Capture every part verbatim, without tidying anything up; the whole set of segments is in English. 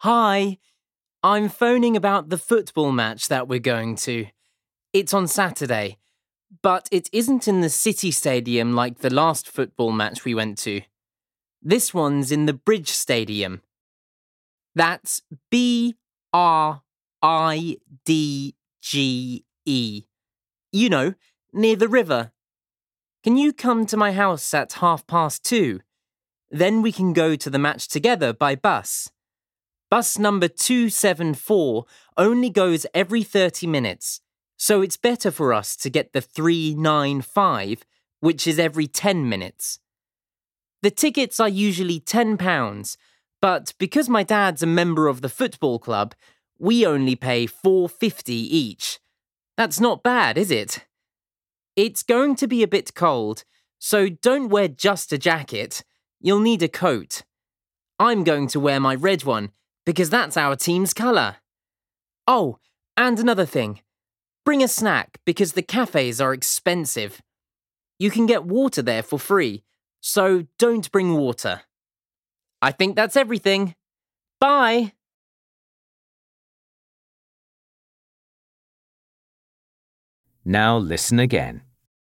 Hi, I'm phoning about the football match that we're going to. It's on Saturday, but it isn't in the City Stadium like the last football match we went to. This one's in the Bridge Stadium. That's B R I D G E. You know, near the river. Can you come to my house at half past two? Then we can go to the match together by bus. Bus number two seven four only goes every thirty minutes, so it's better for us to get the three nine five, which is every ten minutes. The tickets are usually ten pounds, but because my dad's a member of the football club, we only pay four fifty each. That's not bad, is it? It's going to be a bit cold, so don't wear just a jacket. You'll need a coat. I'm going to wear my red one, because that's our team's colour. Oh, and another thing. Bring a snack, because the cafes are expensive. You can get water there for free, so don't bring water. I think that's everything. Bye! Now listen again.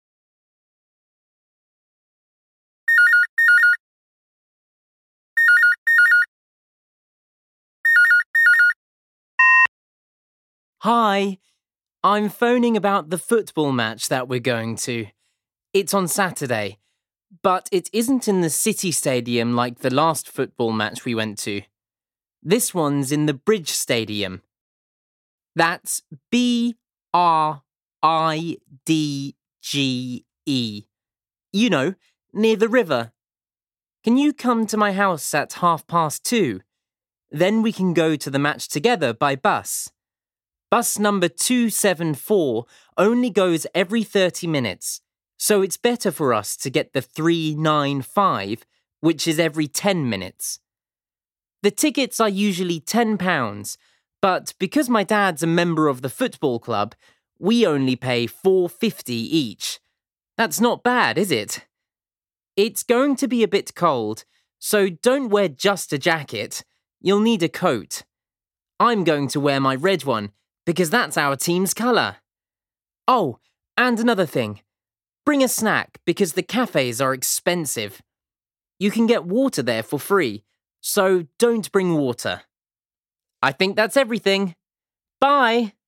Hi, I'm phoning about the football match that we're going to. It's on Saturday, but it isn't in the City Stadium like the last football match we went to. This one's in the Bridge Stadium. That's B R I D G E. You know, near the river. Can you come to my house at half past two? Then we can go to the match together by bus. Bus number two seven four only goes every thirty minutes, so it's better for us to get the three nine five, which is every ten minutes. The tickets are usually ten pounds, but because my dad's a member of the football club, we only pay four fifty each. That's not bad, is it? It's going to be a bit cold, so don't wear just a jacket. You'll need a coat. I'm going to wear my red one, because that's our team's colour. Oh, and another thing. Bring a snack, because the cafes are expensive. You can get water there for free, so don't bring water. I think that's everything. Bye!